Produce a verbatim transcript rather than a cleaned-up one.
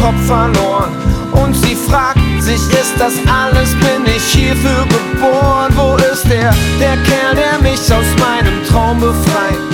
Kopf verloren. Und sie fragt sich, ist das alles, bin ich hierfür geboren? Wo ist der, der Kerl, der mich aus meinem Traum befreit?